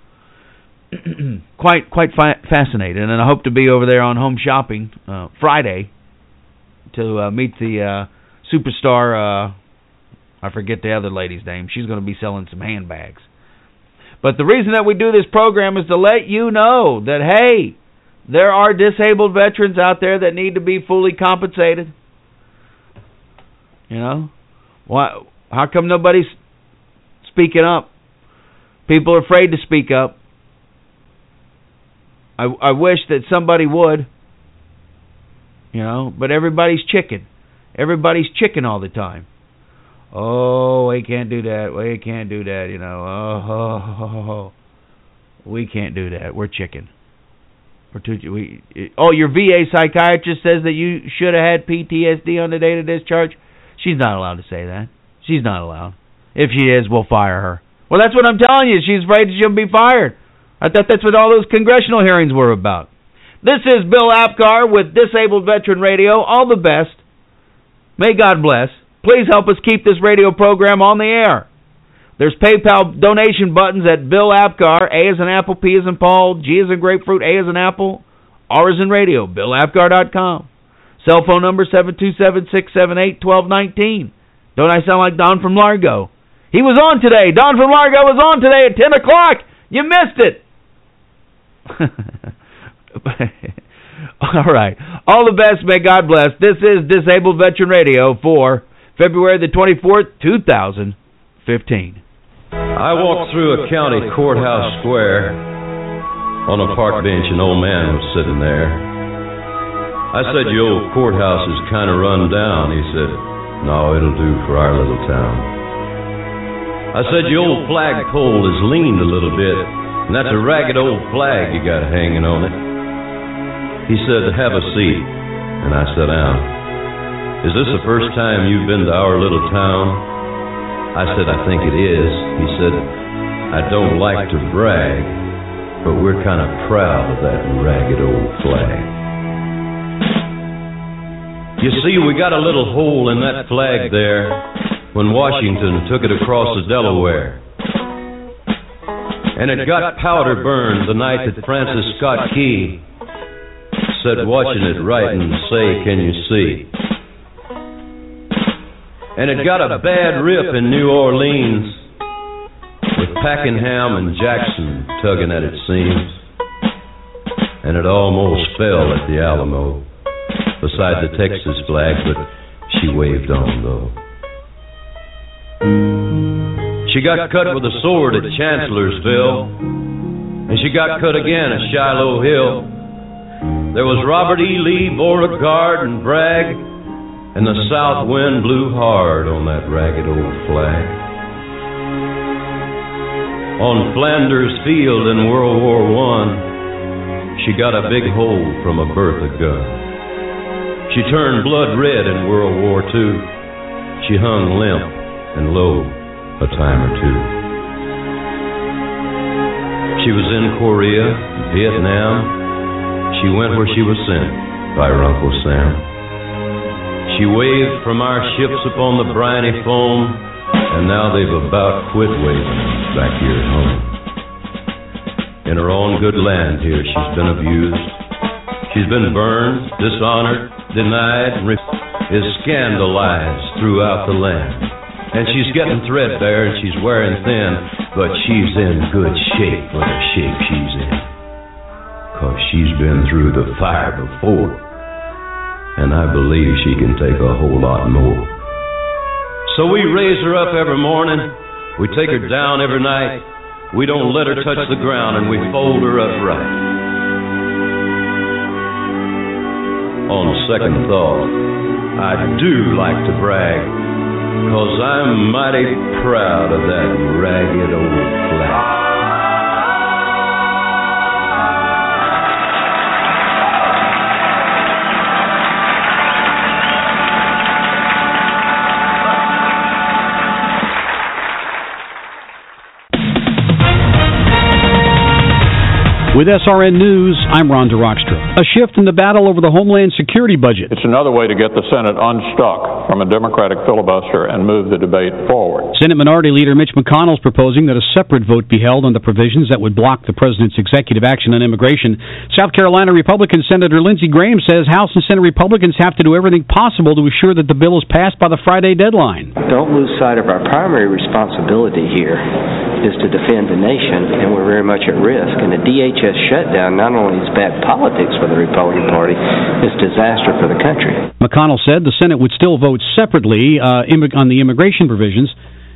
[SPEAKER 2] quite quite fi- fascinating, and I hope to be over there on Home Shopping uh, Friday to uh, meet the uh, superstar, uh, I forget the other lady's name. She's going to be selling some handbags. But the reason that we do this program is to let you know that, hey, there are disabled veterans out there that need to be fully compensated. You know, why? How come nobody's speaking up? People are afraid to speak up. I, I wish that somebody would, you know, but everybody's chicken. Everybody's chicken all the time. Oh, we can't do that. We can't do that, you know. Oh, oh, oh, oh. We can't do that. We're chicken. We're too, we, oh, your V A psychiatrist says that you should have had P T S D on the date of discharge? She's not allowed to say that. She's not allowed. If she is, we'll fire her. Well, that's what I'm telling you. She's afraid she'll be fired. I thought that's what all those congressional hearings were about. This is Bill Apgar with Disabled Veteran Radio. All the best. May God bless. Please help us keep this radio program on the air. There's PayPal donation buttons at Bill Apgar, A as in Apple, P as in Paul, G as in Grapefruit, A as in Apple, R as in Radio, Bill Apgar dot com. Cell phone number seven two seven, six seven eight, one two one nine. Don't I sound like Don from Largo? He was on today. Don from Largo was on today at ten o'clock. You missed it. All right. All the best. May God bless. This is Disabled Veteran Radio for February the twenty-fourth, two thousand fifteen.
[SPEAKER 17] I walked through a county courthouse square. On a park bench, an old man was sitting there. I said, your old courthouse is kind of run down. He said, no, it'll do for our little town. I said, your old flagpole is leaned a little bit, and that's a ragged old flag you got hanging on it. He said, have a seat, and I sat down. Is this the first time you've been to our little town? I said, I think it is. He said, I don't like to brag, but we're kind of proud of that ragged old flag. You see, we got a little hole in that flag there when Washington took it across the Delaware. And it got powder burned the night that Francis Scott Key said, watching it right and say, can you see? And it got a bad rip in New Orleans with Pakenham and Jackson tugging at its seams. And it almost fell at the Alamo beside the Texas flag, but she waved on though. She got cut with a sword at Chancellorsville, and she got cut again at Shiloh Hill. There was Robert E. Lee, Beauregard, and Bragg, and the south wind blew hard on that ragged old flag. On Flanders Field in World War One, she got a big hole from a Bertha gun. She turned blood red in World War Two. She hung limp and low a time or two. She was in Korea, Vietnam. She went where she was sent by her Uncle Sam. She waved from our ships upon the briny foam, and now they've about quit waving back here at home. In her own good land here, she's been abused. She's been burned, dishonored, denied, and re- is scandalized throughout the land. And she's getting threadbare and she's wearing thin, but she's in good shape for the shape she's in. 'Cause she's been through the fire before. And I believe she can take a whole lot more. So we raise her up every morning. We take her down every night. We don't let her touch the ground, and we fold her up right. On second thought, I do like to brag, 'cause I'm mighty proud of that ragged old flag.
[SPEAKER 18] With S R N News, I'm Rhonda Rockstrop. A shift in the battle over the Homeland Security budget.
[SPEAKER 19] It's another way to get the Senate unstuck from a Democratic filibuster and move the debate forward.
[SPEAKER 18] Senate Minority Leader Mitch McConnell is proposing that a separate vote be held on the provisions that would block the president's executive action on immigration. South Carolina Republican Senator Lindsey Graham says House and Senate Republicans have to do everything possible to assure that the bill is passed by the Friday deadline.
[SPEAKER 20] Don't lose sight of our primary responsibility here is to defend the nation, and we're very much at risk. And the D H S shutdown not only is bad politics for the Republican Party, it's disaster for the country.
[SPEAKER 18] McConnell said the Senate would still vote separately uh, on the immigration provisions.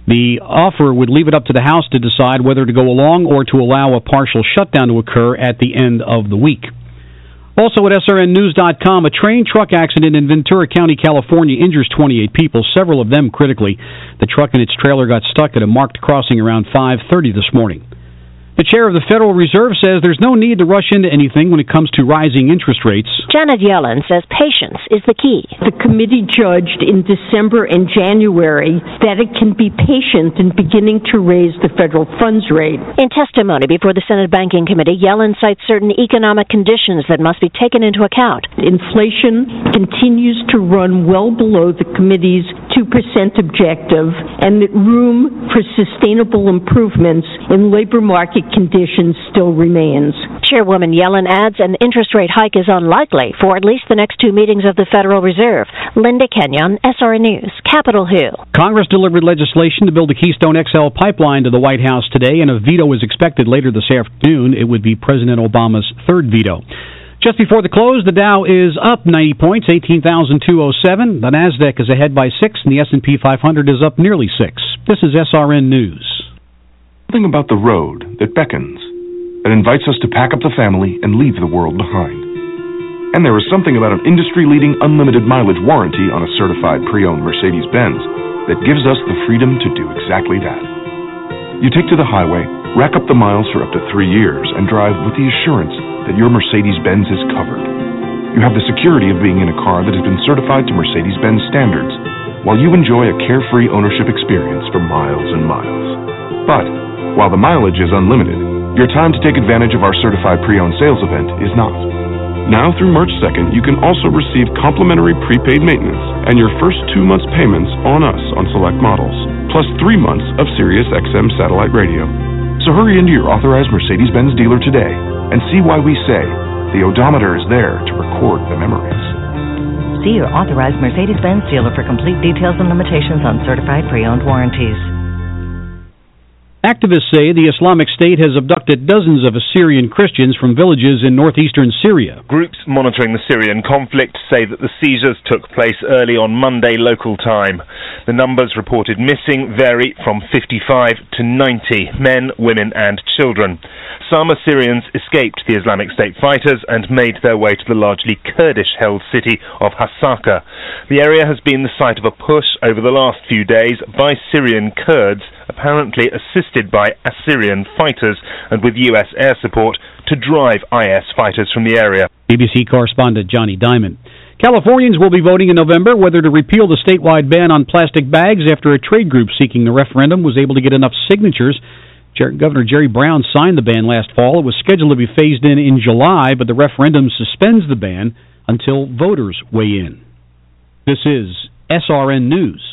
[SPEAKER 18] The offer would leave it up to the House to decide whether to go along or to allow a partial shutdown to occur at the end of the week. Also at S R N news dot com, a train truck accident in Ventura County, California injures twenty-eight people, several of them critically. The truck and its trailer got stuck at a marked crossing around five thirty this morning. The chair of the Federal Reserve says there's no need to rush into anything when it comes to rising interest rates.
[SPEAKER 21] Janet Yellen says patience is the key.
[SPEAKER 22] The committee judged in December and January that it can be patient in beginning to raise the federal funds rate.
[SPEAKER 21] In testimony before the Senate Banking Committee, Yellen cites certain economic conditions that must be taken into account.
[SPEAKER 22] Inflation continues to run well below the committee's two percent objective, and that room for sustainable improvements in labor market conditions still remains.
[SPEAKER 21] Chairwoman Yellen adds an interest rate hike is unlikely for at least the next two meetings of the Federal Reserve. Linda Kenyon, S R N News, Capitol Hill.
[SPEAKER 18] Congress delivered legislation to build a Keystone X L pipeline to the White House today, and a veto is expected later this afternoon. It would be President Obama's third veto. Just before the close, the Dow is up ninety points, eighteen thousand two hundred seven. The Nasdaq is ahead by six, and the S and P five hundred is up nearly six. This is S R N News.
[SPEAKER 23] Something about the road that beckons, that invites us to pack up the family and leave the world behind. And there is something about an industry-leading unlimited mileage warranty on a certified pre-owned Mercedes-Benz that gives us the freedom to do exactly that. You take to the highway, rack up the miles for up to three years, and drive with the assurance that your Mercedes-Benz is covered. You have the security of being in a car that has been certified to Mercedes-Benz standards, while you enjoy a carefree ownership experience for miles and miles. But while the mileage is unlimited, your time to take advantage of our certified pre-owned sales event is not. Now through March second, you can also receive complimentary prepaid maintenance and your first two months' payments on us on select models, plus three months of Sirius X M satellite radio. So hurry into your authorized Mercedes-Benz dealer today and see why we say the odometer is there to record the memories.
[SPEAKER 24] See your authorized Mercedes-Benz dealer for complete details and limitations on certified pre-owned warranties.
[SPEAKER 18] Activists say the Islamic State has abducted dozens of Assyrian Christians from villages in northeastern Syria.
[SPEAKER 25] Groups monitoring the Syrian conflict say that the seizures took place early on Monday local time. The numbers reported missing vary from fifty-five to ninety, men, women and children. Some Assyrians escaped the Islamic State fighters and made their way to the largely Kurdish-held city of Hasaka. The area has been the site of a push over the last few days by Syrian Kurds, apparently assisted by Assyrian fighters and with U S air support, to drive I S fighters from the area.
[SPEAKER 18] B B C correspondent Johnny Diamond. Californians will be voting in November whether to repeal the statewide ban on plastic bags after a trade group seeking the referendum was able to get enough signatures. Governor Jerry Brown signed the ban last fall. It was scheduled to be phased in in July, but the referendum suspends the ban until voters weigh in. This is S R N News.